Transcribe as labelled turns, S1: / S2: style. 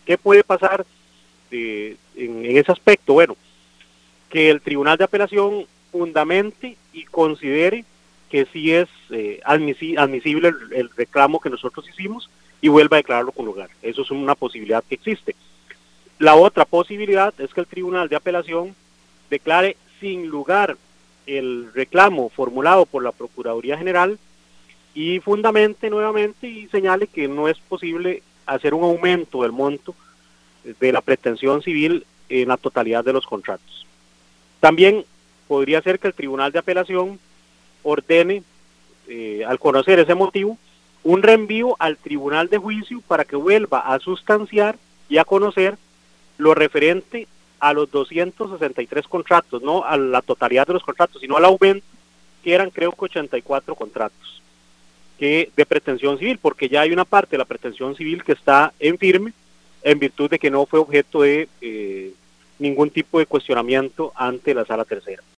S1: ¿Qué puede pasar en ese aspecto? Bueno, que el Tribunal de Apelación fundamente y considere que sí es admisible el reclamo que nosotros hicimos y vuelva a declararlo con lugar. Eso es una posibilidad que existe. La otra posibilidad es que el Tribunal de Apelación declare sin lugar el reclamo formulado por la Procuraduría General y fundamente nuevamente y señale que no es posible hacer un aumento del monto de la pretensión civil en la totalidad de los contratos. También podría ser que el Tribunal de Apelación ordene, al conocer ese motivo, un reenvío al Tribunal de Juicio para que vuelva a sustanciar y a conocer lo referente a los 263 contratos, no a la totalidad de los contratos, sino al aumento, que eran creo que 84 contratos de pretensión civil, porque ya hay una parte de la pretensión civil que está en firme, en virtud de que no fue objeto de ningún tipo de cuestionamiento ante la Sala Tercera.